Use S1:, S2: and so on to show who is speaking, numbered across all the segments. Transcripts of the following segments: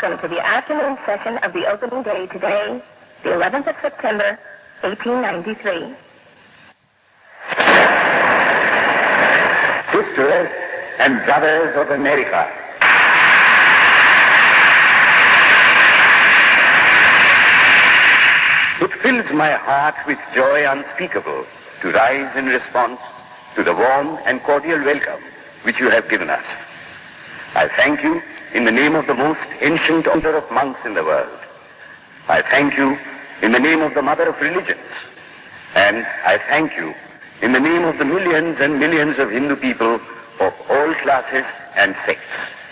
S1: Welcome to the afternoon session of the opening day today, the 11th of September, 1893.
S2: Sisters and brothers of America, it fills my heart with joy unspeakable to rise in response to the warm and cordial welcome which you have given us. I thank you in the name of the most ancient order of monks in the world. I thank you in the name of the mother of religions. And I thank you in the name of the millions and millions of Hindu people of all classes and sects.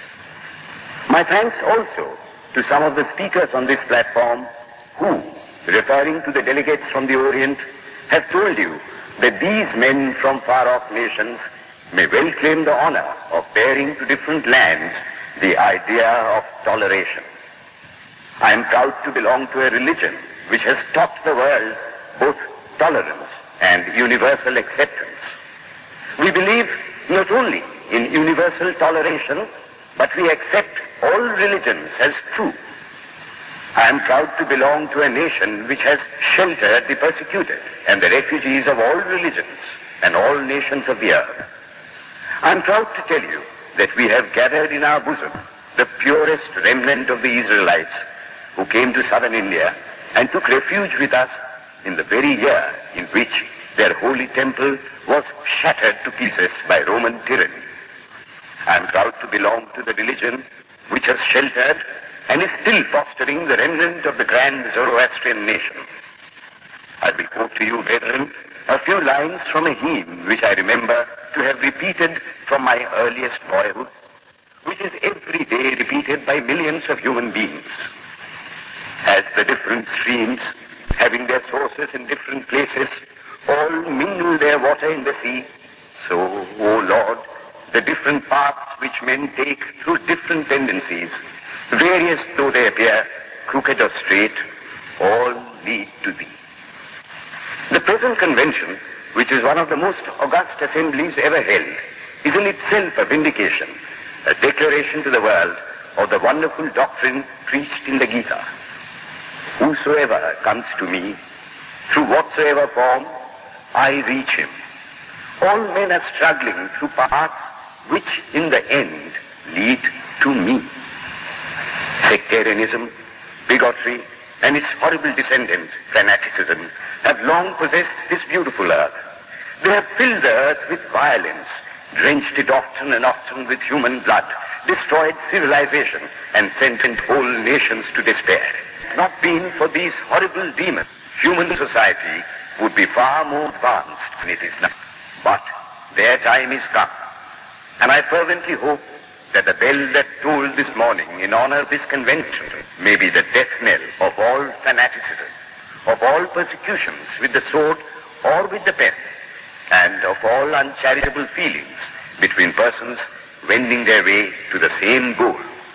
S2: My thanks also to some of the speakers on this platform who, referring to the delegates from the Orient, have told you that these men from far-off nations may well claim the honor of bearing to different lands the idea of toleration. I am proud to belong to a religion which has taught the world both tolerance and universal acceptance. We believe not only in universal toleration, but we accept all religions as true. I am proud to belong to a nation which has sheltered the persecuted and the refugees of all religions and all nations of the earth. I am proud to tell you that we have gathered in our bosom the purest remnant of the Israelites who came to southern India and took refuge with us in the very year in which their holy temple was shattered to pieces by Roman tyranny. I am proud to belong to the religion which has sheltered and is still fostering the remnant of the grand Zoroastrian nation. I will quote to you, brethren, a few lines from a hymn which I remember to have repeated from my earliest boyhood, which is every day repeated by millions of human beings. As the different streams, having their sources in different places, all mingle their water in the sea, so, O Lord, the different paths which men take through different tendencies, various though they appear, crooked or straight, all lead to Thee. The present convention, which is one of the most august assemblies ever held, is in itself a vindication, a declaration to the world of the wonderful doctrine preached in the Gita. Whosoever comes to me, through whatsoever form, I reach him. All men are struggling through paths which in the end lead to me. Sectarianism, bigotry, and its horrible descendant, fanaticism, have long possessed this beautiful earth. They have filled the earth with violence, drenched it often and often with human blood, destroyed civilization, and sent whole nations to despair. Had it not been for these horrible demons, human society would be far more advanced than it is now. But their time is come, and I fervently hope that the bell that tolled this morning in honor of this convention may be the death knell of all fanaticism, of all persecutions with the sword or with the pen, and of all uncharitable feelings between persons wending their way to the same goal.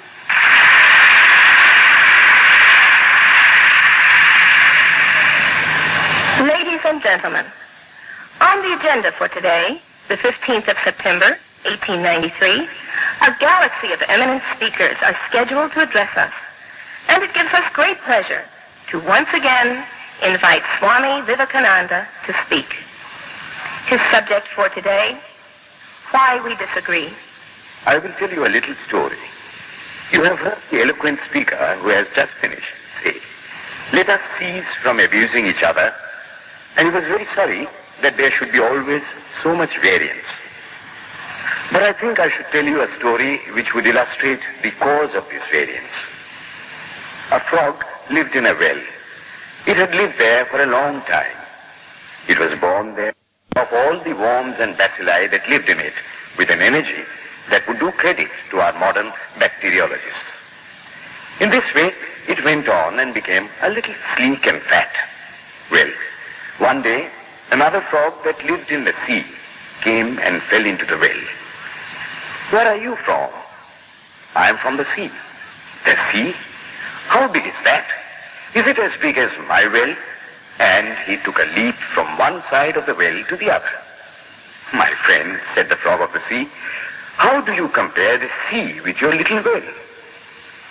S1: Ladies and gentlemen, on the agenda for today, the 15th of September, 1893, a galaxy of eminent speakers are scheduled to address us, and it gives us great pleasure to once again invite Swami Vivekananda to speak. His subject for today, Why We Disagree.
S2: I will tell you a little story. You have heard the eloquent speaker who has just finished say, let us cease from abusing each other, and he was very sorry that there should be always so much variance. But I think I should tell you a story which would illustrate the cause of this variance. A frog lived in a well. It had lived there for a long time. It was born there of all the worms and bacilli that lived in it with an energy that would do credit to our modern bacteriologists. In this way, it went on and became a little sleek and fat. Well, one day, another frog that lived in the sea came and fell into the well. Where are you from? I am from the sea. The sea? How big is that? Is it as big as my well? And he took a leap from one side of the well to the other. My friend, said the frog of the sea, how do you compare the sea with your little well?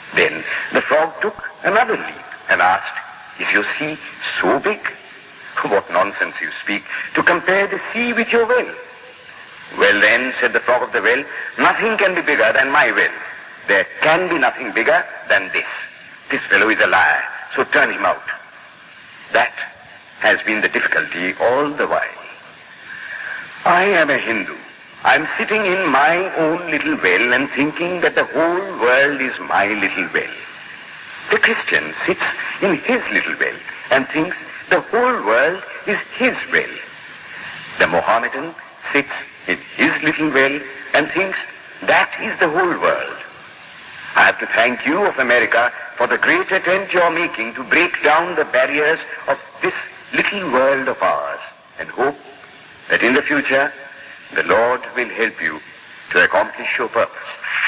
S2: Then the frog took another leap and asked, "Is your sea so big?" "What nonsense you speak, to compare the sea with your well." "Well then," said the frog of the well, "nothing can be bigger than my well. There can be nothing bigger than this. This fellow is a liar, so turn him out." That has been the difficulty all the while. I am a Hindu. I am sitting in my own little well and thinking that the whole world is my little well. The Christian sits in his little well and thinks the whole world is his well. The Mohammedan sits in his little well and thinks that is the whole world. I have to thank you of America for the great attempt you are making to break down the barriers of this little world of ours, and hope that in the future the Lord will help you to accomplish your purpose.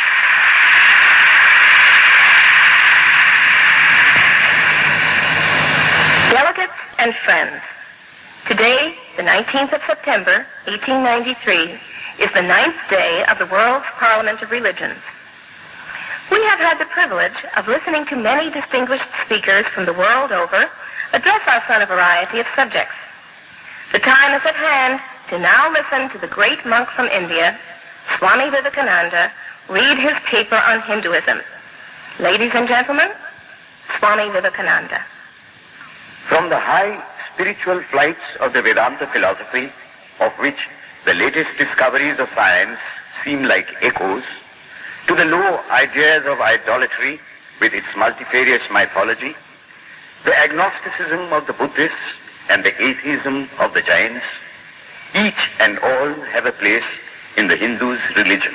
S1: Delegates and friends, today, the 19th of September, 1893, is the 9th day of the World's Parliament of Religions. We have had the privilege of listening to many distinguished speakers from the world over address us on a variety of subjects. The time is at hand to now listen to the great monk from India, Swami Vivekananda, read his paper on Hinduism. Ladies and gentlemen, Swami Vivekananda.
S2: From the high spiritual flights of the Vedanta philosophy, of which the latest discoveries of science seem like echoes, to the low ideas of idolatry with its multifarious mythology, the agnosticism of the Buddhists and the atheism of the Jains, each and all have a place in the Hindu's religion.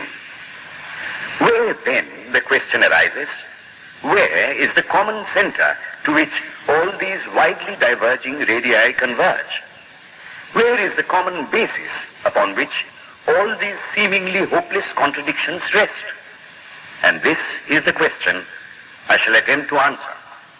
S2: Where then, the question arises, where is the common center to which all these widely diverging radii converge? Where is the common basis upon which all these seemingly hopeless contradictions rest? And this is the question I shall attempt to answer.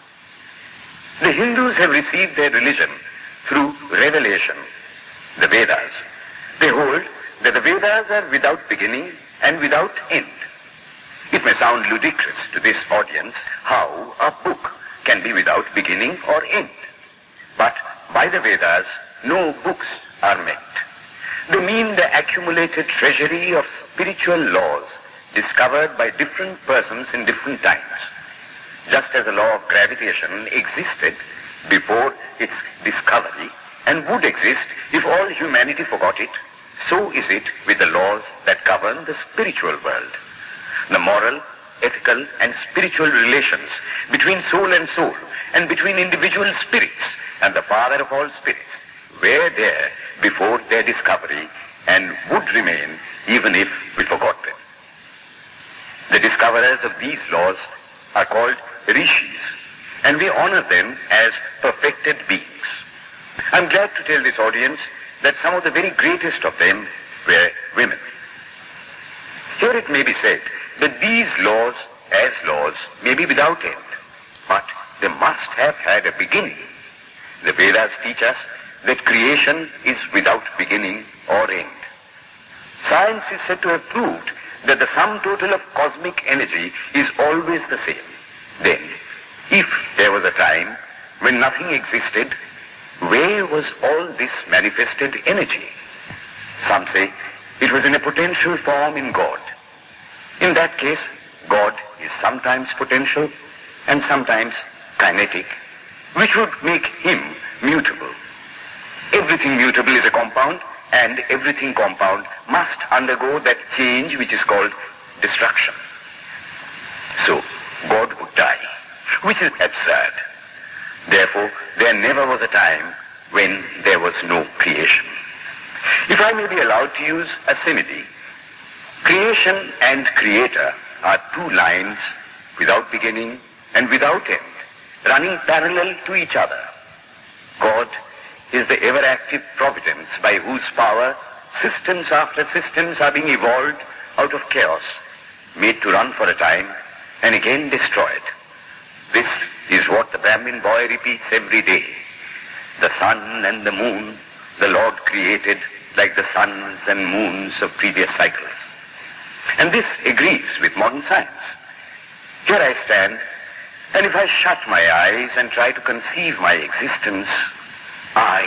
S2: The Hindus have received their religion through revelation, the Vedas. They hold that the Vedas are without beginning and without end. It may sound ludicrous to this audience how a book can be without beginning or end. But by the Vedas, no books are meant. They mean the accumulated treasury of spiritual laws discovered by different persons in different times. Just as the law of gravitation existed before its discovery and would exist if all humanity forgot it, so is it with the laws that govern the spiritual world. The moral, ethical, and spiritual relations between soul and between individual spirits and the Father of all spirits were there before their discovery and would remain even if we forgot them. The discoverers of these laws are called rishis, and we honor them as perfected beings. I'm glad to tell this audience that some of the very greatest of them were women. Here it may be said that these laws, as laws, may be without end, but they must have had a beginning. The Vedas teach us that creation is without beginning or end. Science is said to have proved that the sum total of cosmic energy is always the same. Then, if there was a time when nothing existed, where was all this manifested energy? Some say it was in a potential form in God. In that case, God is sometimes potential and sometimes kinetic, which would make him mutable. Everything mutable is a compound, and everything compound must undergo that change which is called destruction. So, God would die, which is absurd. Therefore, there never was a time when there was no creation. If I may be allowed to use a simile, creation and creator are two lines without beginning and without end, running parallel to each other. God is the ever-active providence by whose power systems after systems are being evolved out of chaos, made to run for a time and again destroyed. This is what the Brahmin boy repeats every day. The sun and the moon the Lord created like the suns and moons of previous cycles. And this agrees with modern science. Here I stand, and if I shut my eyes and try to conceive my existence, I,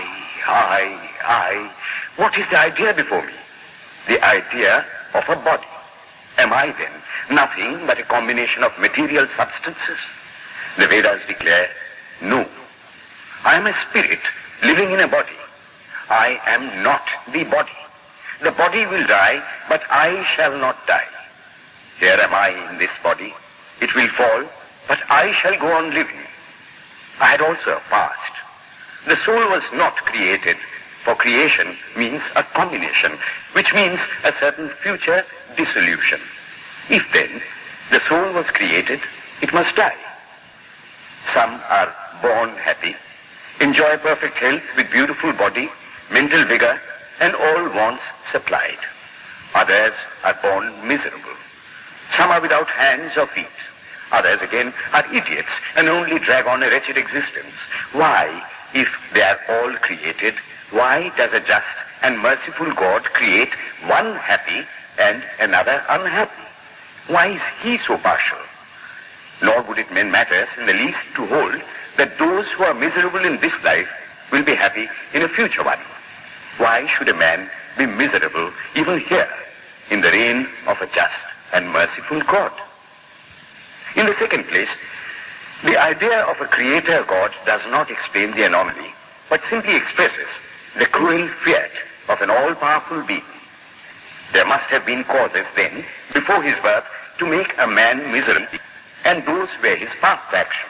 S2: what is the idea before me? The idea of a body. Am I then nothing but a combination of material substances? The Vedas declare, no. I am a spirit living in a body. I am not the body. The body will die, but I shall not die. Here am I in this body. It will fall, but I shall go on living. I had also a past. The soul was not created, for creation means a combination, which means a certain future dissolution. If then the soul was created, it must die. Some are born happy, enjoy perfect health with beautiful body, mental vigor, and all wants supplied. Others are born miserable. Some are without hands or feet. Others again are idiots and only drag on a wretched existence. Why, if they are all created, why does a just and merciful God create one happy and another unhappy? Why is he so partial? Nor would it matter in the least to hold that those who are miserable in this life will be happy in a future one. Why should a man be miserable even here in the reign of a just and merciful God? In the second place, the idea of a creator God does not explain the anomaly, but simply expresses the cruel fiat of an all-powerful being. There must have been causes then, before his birth, to make a man miserable, and those were his past actions.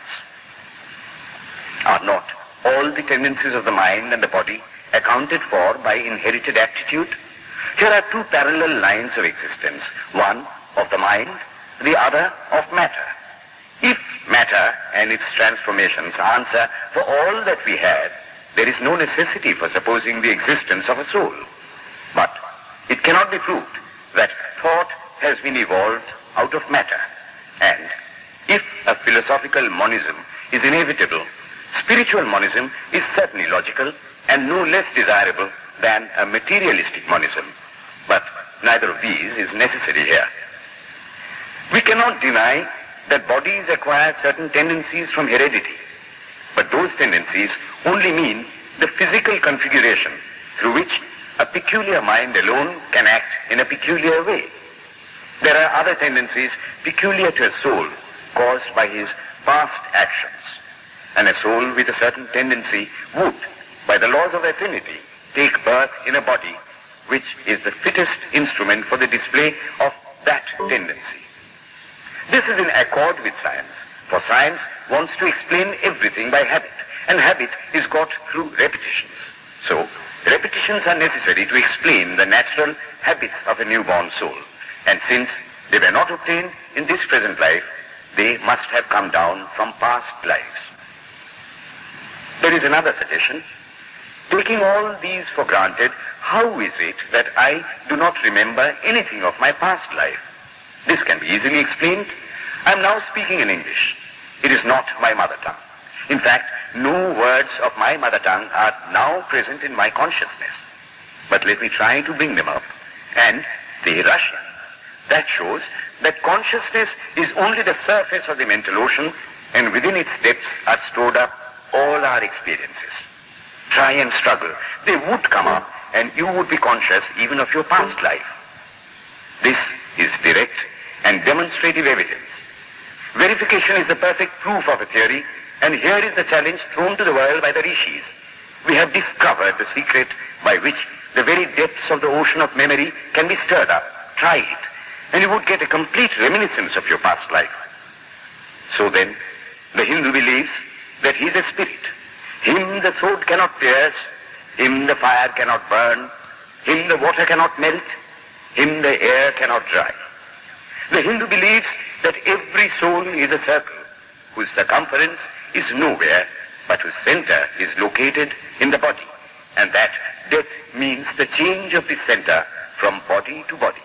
S2: Are not all the tendencies of the mind and the body accounted for by inherited aptitude? Here are two parallel lines of existence, one of the mind, the other of matter. If matter and its transformations answer for all that we have, there is no necessity for supposing the existence of a soul. But it cannot be proved that thought has been evolved out of matter. And if a philosophical monism is inevitable, spiritual monism is certainly logical and no less desirable than a materialistic monism. But neither of these is necessary here. We cannot deny that bodies acquire certain tendencies from heredity, but those tendencies only mean the physical configuration through which a peculiar mind alone can act in a peculiar way. There are other tendencies peculiar to a soul caused by his past actions, and a soul with a certain tendency would, by the laws of affinity, take birth in a body which is the fittest instrument for the display of that tendency. This is in accord with science, for science wants to explain everything by habit, and habit is got through repetitions. So, repetitions are necessary to explain the natural habits of a newborn soul, and since they were not obtained in this present life, they must have come down from past lives. There is another suggestion. Taking all these for granted, how is it that I do not remember anything of my past life? This can be easily explained. I am now speaking in English. It is not my mother tongue. In fact, no words of my mother tongue are now present in my consciousness. But let me try to bring them up, and they rush in. That shows that consciousness is only the surface of the mental ocean, and within its depths are stored up all our experiences. Try and struggle. They would come up, and you would be conscious even of your past life. This is direct and demonstrative evidence. Verification is the perfect proof of a theory, and here is the challenge thrown to the world by the rishis. We have discovered the secret by which the very depths of the ocean of memory can be stirred up. Try it, and you would get a complete reminiscence of your past life. So then, the Hindu believes that he is a spirit. Him the sword cannot pierce, him the fire cannot burn, him the water cannot melt, him the air cannot dry. The Hindu believes that every soul is a circle, whose circumference is nowhere, but whose center is located in the body, and that death means the change of the center from body to body.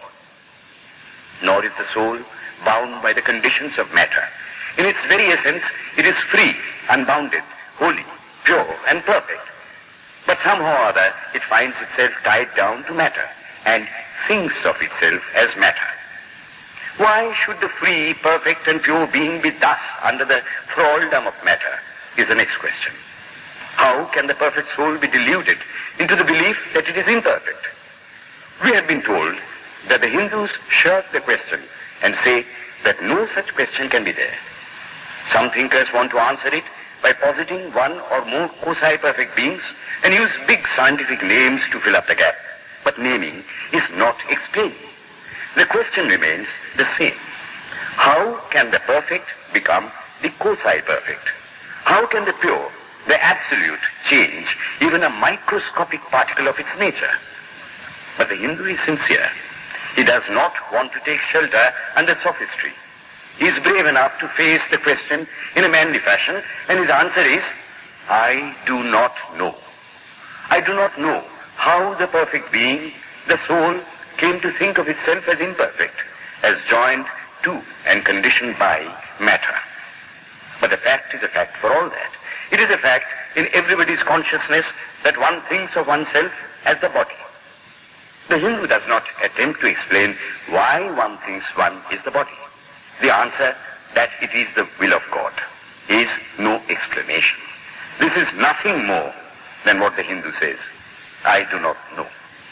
S2: Nor is the soul bound by the conditions of matter. In its very essence, it is free, unbounded, holy, pure, and perfect. But somehow or other, it finds itself tied down to matter, and thinks of itself as matter. Why should the free, perfect, and pure being be thus under the thraldom of matter, is the next question. How can the perfect soul be deluded into the belief that it is imperfect? We have been told that the Hindus shirk the question and say that no such question can be there. Some thinkers want to answer it by positing one or more quasi-perfect beings and use big scientific names to fill up the gap. But naming is not explaining. The question remains the same. How can the perfect become the quasi-perfect? How can the pure, the absolute, change even a microscopic particle of its nature? But the Hindu is sincere. He does not want to take shelter under sophistry. He is brave enough to face the question in a manly fashion, and his answer is, I do not know. I do not know how the perfect being, the soul, came to think of itself as imperfect, as joined to and conditioned by matter. But the fact is a fact for all that. It is a fact in everybody's consciousness that one thinks of oneself as the body. The Hindu does not attempt to explain why one thinks one is the body. The answer that it is the will of God is no explanation. This is nothing more than what the Hindu says. I do not know.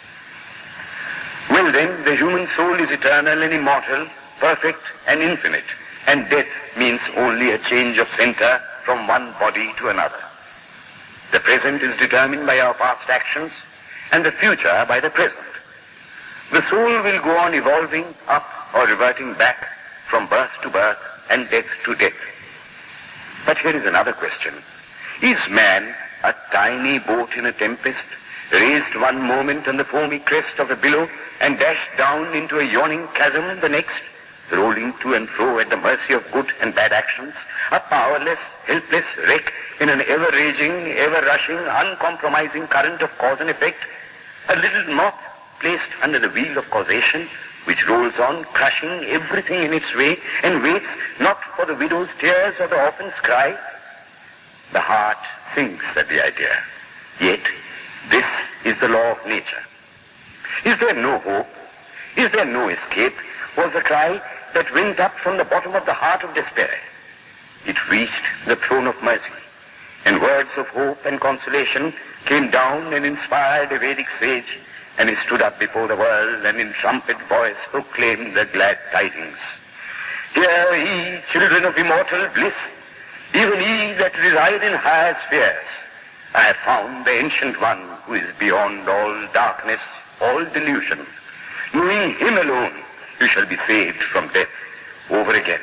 S2: Well then, the human soul is eternal and immortal, perfect and infinite, and death means only a change of center from one body to another. The present is determined by our past actions, and the future by the present. The soul will go on evolving up or reverting back from birth to birth and death to death. But here is another question. Is man a tiny boat in a tempest, raised one moment on the foamy crest of a billow and dashed down into a yawning chasm the next, rolling to and fro at the mercy of good and bad actions, a powerless, helpless wreck in an ever-raging, ever-rushing, uncompromising current of cause and effect, a little moth placed under the wheel of causation, which rolls on, crushing everything in its way, and waits not for the widow's tears or the orphan's cry? The heart sinks at the idea. Yet, this is the law of nature. Is there no hope? Is there no escape? Was the cry that went up from the bottom of the heart of despair. It reached the throne of mercy, and words of hope and consolation came down and inspired a Vedic sage, and he stood up before the world and in trumpet voice proclaimed the glad tidings. Hear ye, children of immortal bliss, even ye that reside in higher spheres. I have found the Ancient One who is beyond all darkness, all delusion. Knowing him alone, you shall be saved from death over again.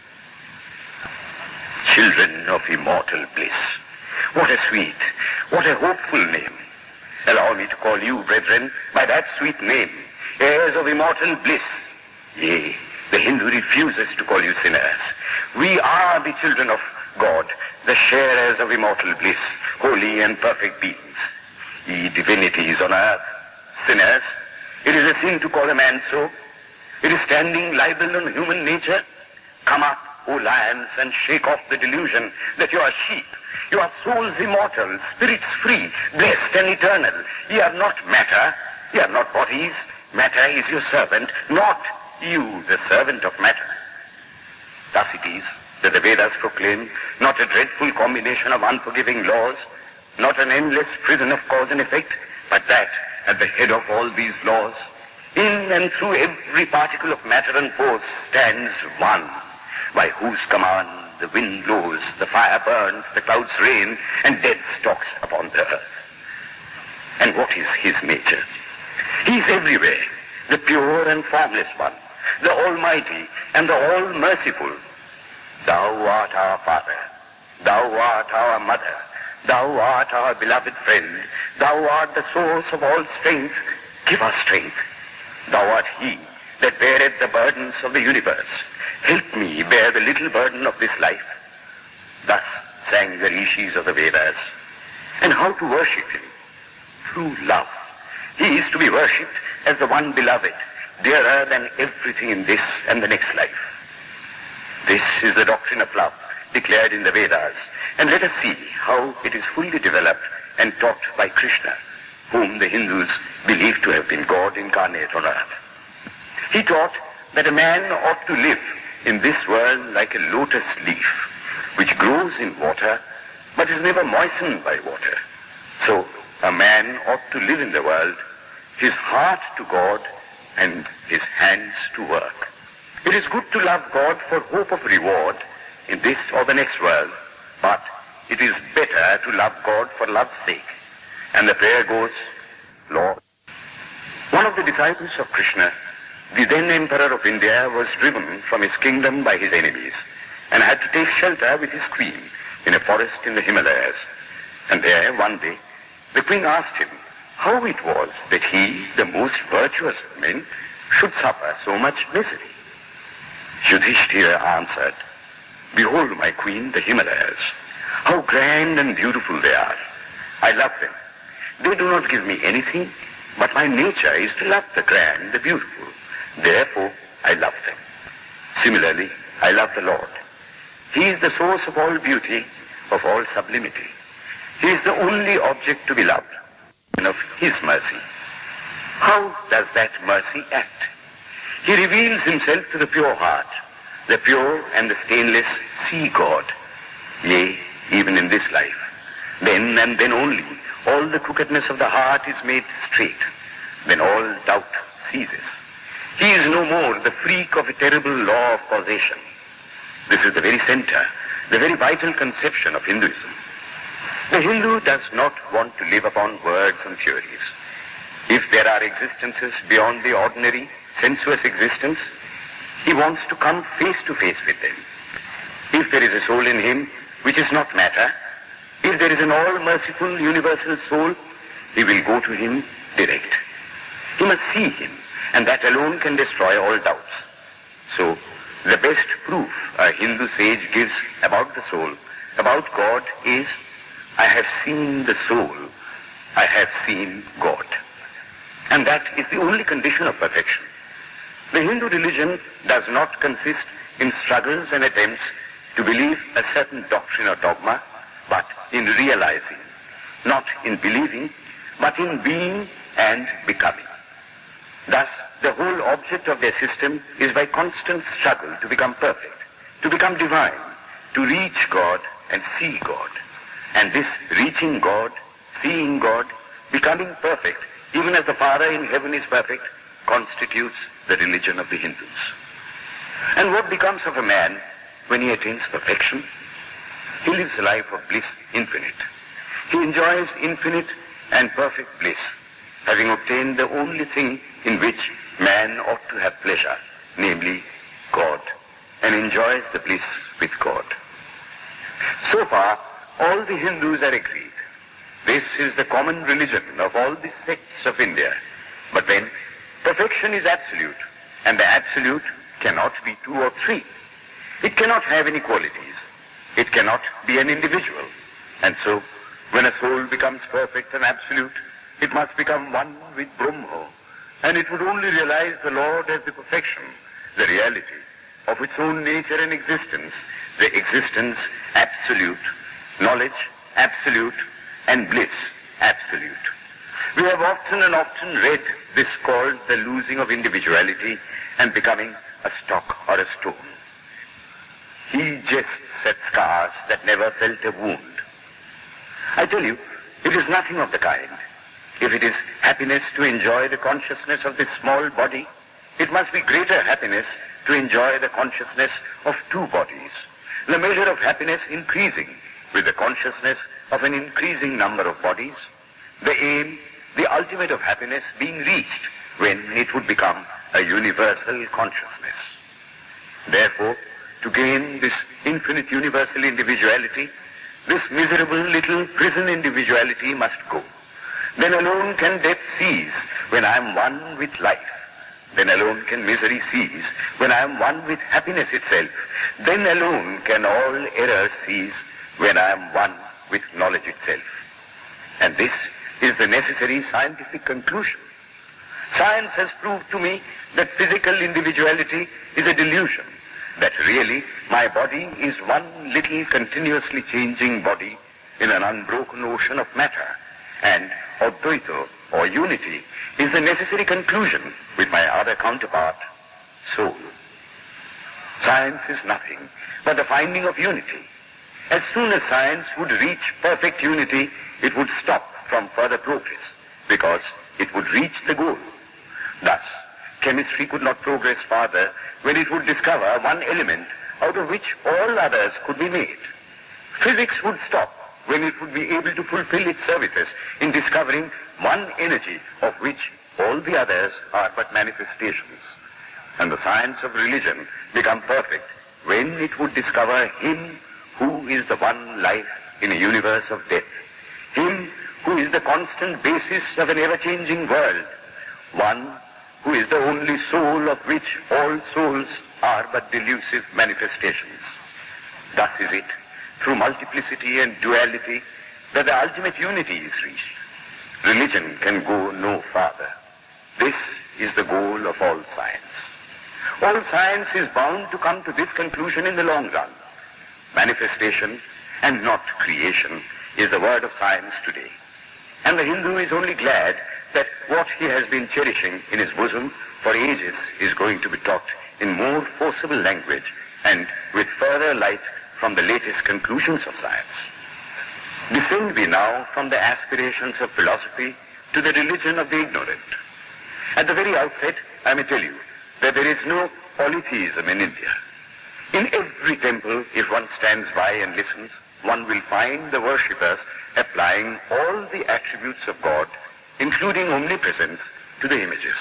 S2: Children of immortal bliss. What a sweet, what a hopeful name. Allow me to call you, brethren, by that sweet name, heirs of immortal bliss. Yea, the Hindu refuses to call you sinners. We are the children of God, the sharers of immortal bliss, holy and perfect beings. Ye divinities on earth, sinners, it is a sin to call a man so. It is standing libel on human nature. Come up, O lions, and shake off the delusion that you are sheep. You are souls immortal, spirits free, blessed and eternal. Ye are not matter, ye are not bodies. Matter is your servant, not you the servant of matter. Thus it is that the Vedas proclaim not a dreadful combination of unforgiving laws, not an endless prison of cause and effect, but that at the head of all these laws, in and through every particle of matter and force, stands one, by whose command the wind blows, the fire burns, the clouds rain, and death stalks upon the earth. And what is his nature? He is everywhere, the pure and formless one, the Almighty and the All-Merciful. Thou art our Father, thou art our Mother, thou art our beloved friend, thou art the source of all strength. Give us strength. Thou art he that beareth the burdens of the universe. Help me bear the little burden of this life. Thus sang the rishis of the Vedas. And how to worship him? Through love. He is to be worshipped as the one beloved, dearer than everything in this and the next life. This is the doctrine of love declared in the Vedas, and let us see how it is fully developed and taught by Krishna, whom the Hindus believe to have been God incarnate on earth. He taught that a man ought to live in this world like a lotus leaf, which grows in water but is never moistened by water. So a man ought to live in the world, his heart to God and his hands to work. It is good to love God for hope of reward in this or the next world, but it is better to love God for love's sake. And the prayer goes, Lord. One of the disciples of Krishna, the then Emperor of India, was driven from his kingdom by his enemies and had to take shelter with his queen in a forest in the Himalayas. And there, one day, the queen asked him how it was that he, the most virtuous of men, should suffer so much misery. Yudhishthira answered, Behold, my queen, the Himalayas, how grand and beautiful they are. I love them. They do not give me anything, but my nature is to love the grand, the beautiful. Therefore, I love them. Similarly, I love the Lord. He is the source of all beauty, of all sublimity. He is the only object to be loved, and of his mercy. How does that mercy act? He reveals himself to the pure heart. The pure and the stainless see God. Yea, even in this life. Then and then only, all the crookedness of the heart is made straight. Then all doubt ceases. He is no more the freak of a terrible law of causation. This is the very center, the very vital conception of Hinduism. The Hindu does not want to live upon words and theories. If there are existences beyond the ordinary, sensuous existence, he wants to come face to face with them. If there is a soul in him which is not matter, if there is an all-merciful universal soul, he will go to him direct. He must see him, and that alone can destroy all doubts. So, the best proof a Hindu sage gives about the soul, about God, is, I have seen the soul, I have seen God. And that is the only condition of perfection. The Hindu religion does not consist in struggles and attempts to believe a certain doctrine or dogma, but in realizing, not in believing, but in being and becoming. Thus, the whole object of their system is by constant struggle to become perfect, to become divine, to reach God and see God. And this reaching God, seeing God, becoming perfect, even as the Father in heaven is perfect, constitutes the religion of the Hindus. And what becomes of a man when he attains perfection? He lives a life of bliss infinite. He enjoys infinite and perfect bliss, having obtained the only thing in which man ought to have pleasure, namely God, and enjoys the bliss with God. So far, all the Hindus are agreed. This is the common religion of all the sects of India. But then, perfection is absolute, and the absolute cannot be two or three. It cannot have any qualities. It cannot be an individual. And so, when a soul becomes perfect and absolute, it must become one with Brahma, and it would only realize the Lord as the perfection, the reality of its own nature and existence, the existence absolute, knowledge absolute, and bliss absolute. We have often and often read this called the losing of individuality and becoming a stock or a stone. He jests at scars that never felt a wound. I tell you, it is nothing of the kind. If it is happiness to enjoy the consciousness of this small body, it must be greater happiness to enjoy the consciousness of two bodies, the measure of happiness increasing with the consciousness of an increasing number of bodies, the aim, the ultimate of happiness being reached when it would become a universal consciousness. Therefore, to gain this infinite universal individuality, this miserable little prison individuality must go. Then alone can death cease when I am one with life. Then alone can misery cease when I am one with happiness itself. Then alone can all error cease when I am one with knowledge itself. And this is the necessary scientific conclusion. Science has proved to me that physical individuality is a delusion, that really my body is one little continuously changing body in an unbroken ocean of matter, and Advaita, or unity, is the necessary conclusion with my other counterpart, soul. Science is nothing but the finding of unity. As soon as science would reach perfect unity, it would stop from further progress because it would reach the goal. Thus, chemistry could not progress farther when it would discover one element out of which all others could be made. Physics would stop when it would be able to fulfill its services in discovering one energy of which all the others are but manifestations. And the science of religion become perfect when it would discover Him who is the one life in a universe of death, Him who is the constant basis of an ever-changing world, one who is the only soul of which all souls are but delusive manifestations. Thus is it, through multiplicity and duality, that the ultimate unity is reached. Religion can go no farther. This is the goal of all science. All science is bound to come to this conclusion in the long run. Manifestation and not creation is the word of science today. And the Hindu is only glad that what he has been cherishing in his bosom for ages is going to be taught in more forcible language and with further light from the latest conclusions of science. Descend we now from the aspirations of philosophy to the religion of the ignorant. At the very outset, I may tell you that there is no polytheism in India. In every temple, if one stands by and listens, one will find the worshippers applying all the attributes of God, including omnipresence, to the images.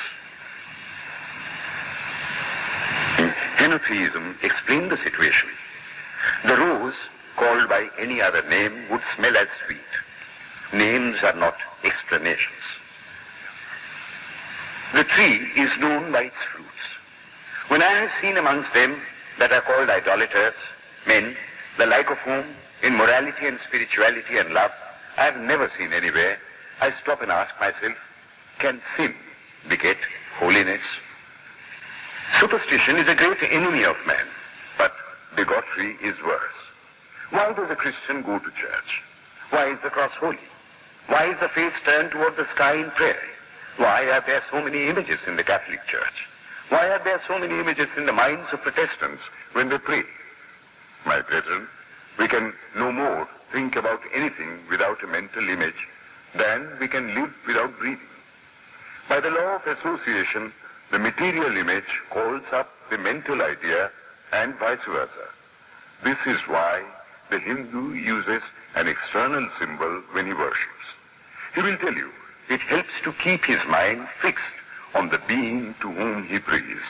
S2: Henotheism explained the situation. The rose, called by any other name, would smell as sweet. Names are not explanations. The tree is known by its fruits. When I have seen amongst them that are called idolaters, men, the like of whom, in morality and spirituality and love, I have never seen anywhere, I stop and ask myself, can sin beget holiness? Superstition is a great enemy of man, but bigotry is worse. Why does a Christian go to church? Why is the cross holy? Why is the face turned toward the sky in prayer? Why are there so many images in the Catholic Church? Why are there so many images in the minds of Protestants when they pray? My brethren, we can no more think about anything without a mental image than we can live without breathing. By the law of association, the material image calls up the mental idea and vice versa. This is why the Hindu uses an external symbol when he worships. He will tell you, it helps to keep his mind fixed on the being to whom he prays.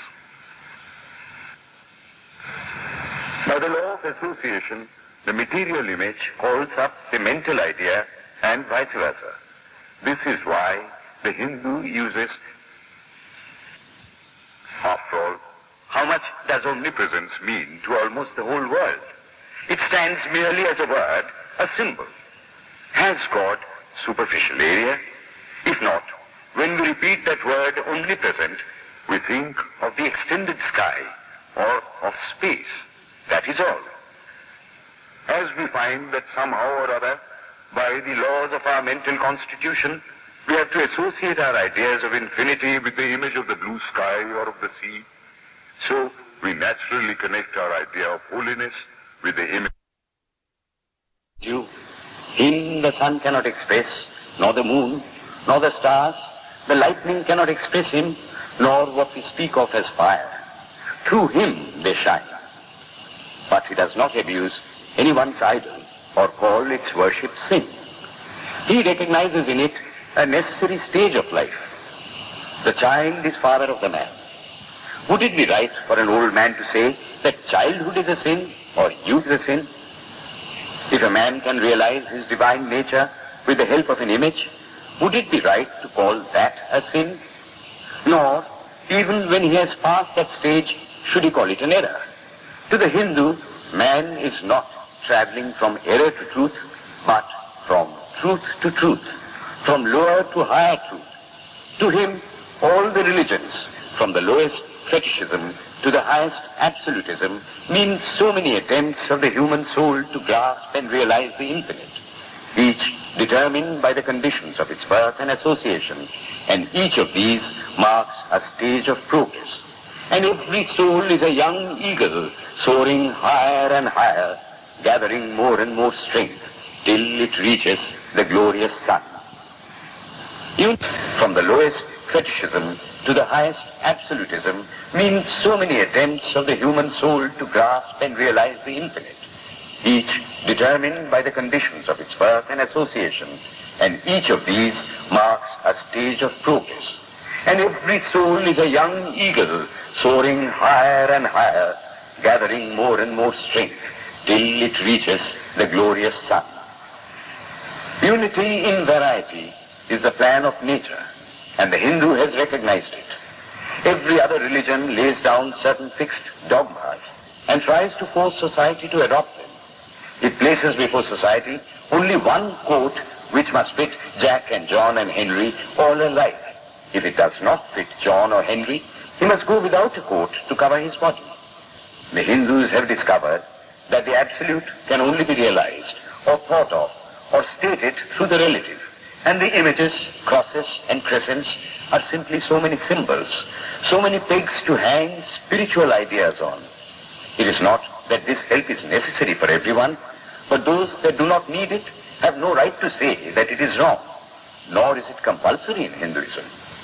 S2: By the law of association, the material image calls up the mental idea and vice versa. This is why the Hindu uses. After all, how much does omnipresence mean to almost the whole world? It stands merely as a word, a symbol. Has God superficial area? If not, when we repeat that word omnipresent, we think of the extended sky or of space. That is all. As we find that somehow or other, by the laws of our mental constitution, we have to associate our ideas of infinity with the image of the blue sky or of the sea, so we naturally connect our idea of holiness with the image. Him the sun cannot express, nor the moon, nor the stars. The lightning cannot express him, nor what we speak of as fire. Through him they shine. But he does not abuse anyone's idol or call its worship sin. He recognizes in it a necessary stage of life. The child is father of the man. Would it be right for an old man to say that childhood is a sin or youth is a sin? If a man can realize his divine nature with the help of an image, would it be right to call that a sin? Nor, even when he has passed that stage, should he call it an error. To the Hindu, man is not traveling from error to truth, but from truth to truth, from lower to higher truth. To him, all the religions, from the lowest fetishism to the highest absolutism, mean so many attempts of the human soul to grasp and realize the infinite, each determined by the conditions of its birth and association, and each of these marks a stage of progress. and every soul is a young eagle soaring higher and higher, gathering more and more strength till it reaches the glorious sun. Even from the lowest fetishism to the highest absolutism means so many attempts of the human soul to grasp and realize the infinite, each determined by the conditions of its birth and association, and each of these marks a stage of progress. And every soul is a young eagle soaring higher and higher, gathering more and more strength till it reaches the glorious sun. Unity in variety is the plan of nature, and the Hindu has recognized it. Every other religion lays down certain fixed dogmas and tries to force society to adopt them. It places before society only one coat which must fit Jack and John and Henry all alike. If it does not fit John or Henry, he must go without a coat to cover his body. The Hindus have discovered that the absolute can only be realized or thought of or stated through the relative, and the images, crosses and crescents are simply so many symbols, so many pegs to hang spiritual ideas on. It is not that this help is necessary for everyone, but those that do not need it have no right to say that it is wrong, nor is it compulsory in Hinduism.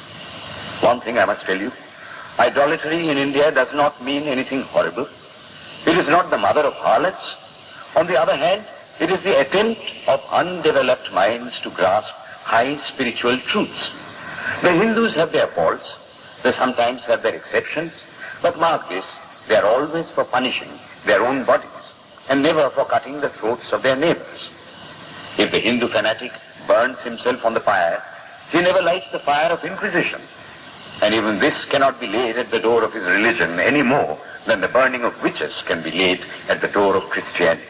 S2: One thing I must tell you, idolatry in India does not mean anything horrible. It is not the mother of harlots. On the other hand, it is the attempt of undeveloped minds to grasp high spiritual truths. The Hindus have their faults, they sometimes have their exceptions, but mark this, they are always for punishing their own bodies and never for cutting the throats of their neighbors. If the Hindu fanatic burns himself on the fire, he never lights the fire of Inquisition. And even this cannot be laid at the door of his religion any more than the burning of witches can be laid at the door of Christianity.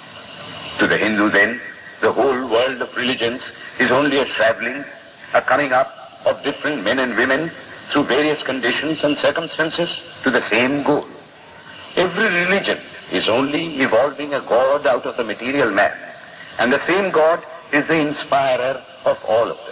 S2: To the Hindu then, the whole world of religions is only a traveling, a coming up of different men and women through various conditions and circumstances to the same goal. Every religion is only evolving a God out of the material man, and the same God is the inspirer of all of them.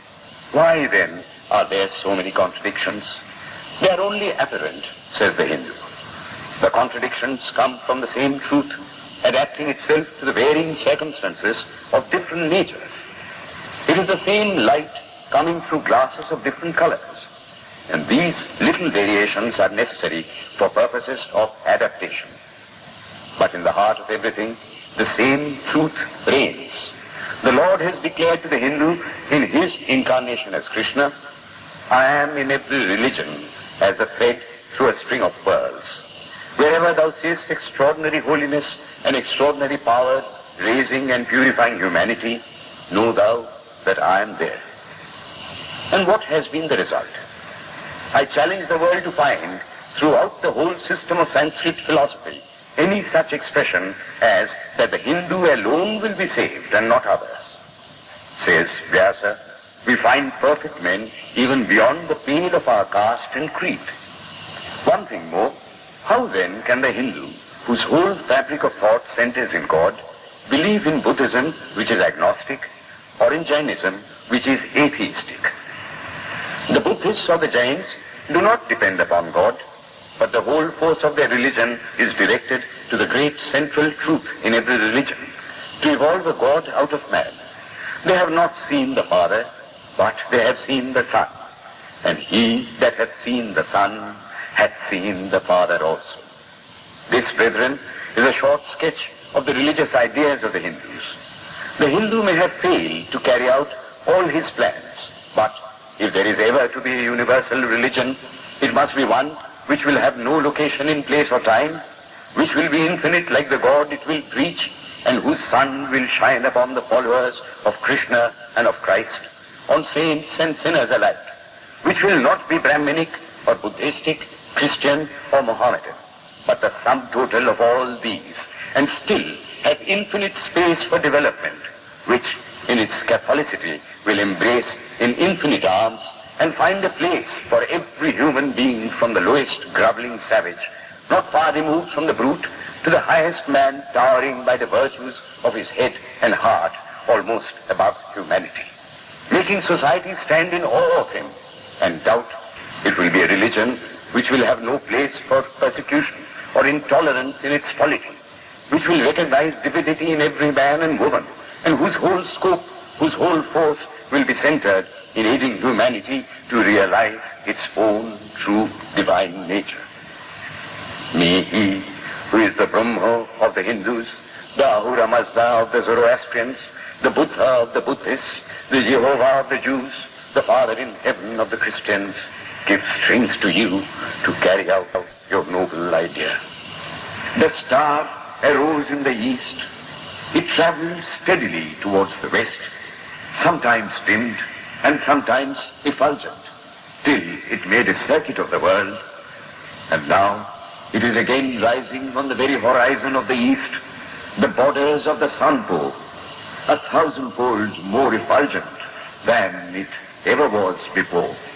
S2: Why then are there so many contradictions? They are only apparent, says the Hindu. The contradictions come from the same truth, adapting itself to the varying circumstances of different natures. It is the same light coming through glasses of different colors, and these little variations are necessary for purposes of adaptation. But in the heart of everything, the same truth reigns. The Lord has declared to the Hindu in his incarnation as Krishna, I am in every religion as a thread through a string of pearls. Wherever thou seest extraordinary holiness and extraordinary power raising and purifying humanity, know thou that I am there. And what has been the result? I challenge the world to find throughout the whole system of Sanskrit philosophy any such expression as that the Hindu alone will be saved and not others. Says Vyasa, we find perfect men even beyond the pale of our caste and creed. One thing more, how then can the Hindu, whose whole fabric of thought centers in God, believe in Buddhism, which is agnostic, or in Jainism, which is atheistic? The Buddhists or the Jains do not depend upon God, but the whole force of their religion is directed to the great central truth in every religion, to evolve a God out of man. They have not seen the Father, but they have seen the Son, and he that hath seen the Son hath seen the Father also. This, brethren, is a short sketch of the religious ideas of the Hindus. The Hindu may have failed to carry out all his plans, but if there is ever to be a universal religion, it must be one which will have no location in place or time, which will be infinite like the God it will preach, and whose sun will shine upon the followers of Krishna and of Christ, on saints and sinners alike, which will not be Brahminic or Buddhistic, Christian or Mohammedan, but the sum total of all these, and still have infinite space for development, which in its Catholicity will embrace in infinite arms and find a place for every human being from the lowest groveling savage, not far removed from the brute, to the highest man towering by the virtues of his head and heart almost above humanity, making society stand in awe of him and doubt. It will be a religion which will have no place for persecution or intolerance in its polity, which will recognize divinity in every man and woman, and whose whole scope, whose whole force will be centered in aiding humanity to realize its own true divine nature. May he, who is the Brahma of the Hindus, the Ahura Mazda of the Zoroastrians, the Buddha of the Buddhists, the Jehovah of the Jews, the Father in heaven of the Christians, give strength to you to carry out your noble idea. The star arose in the east. It traveled steadily towards the west, sometimes dimmed and sometimes effulgent, till it made a circuit of the world, and now it is again rising on the very horizon of the east, the borders of the sun pole, 1,000-fold more effulgent than it ever was before.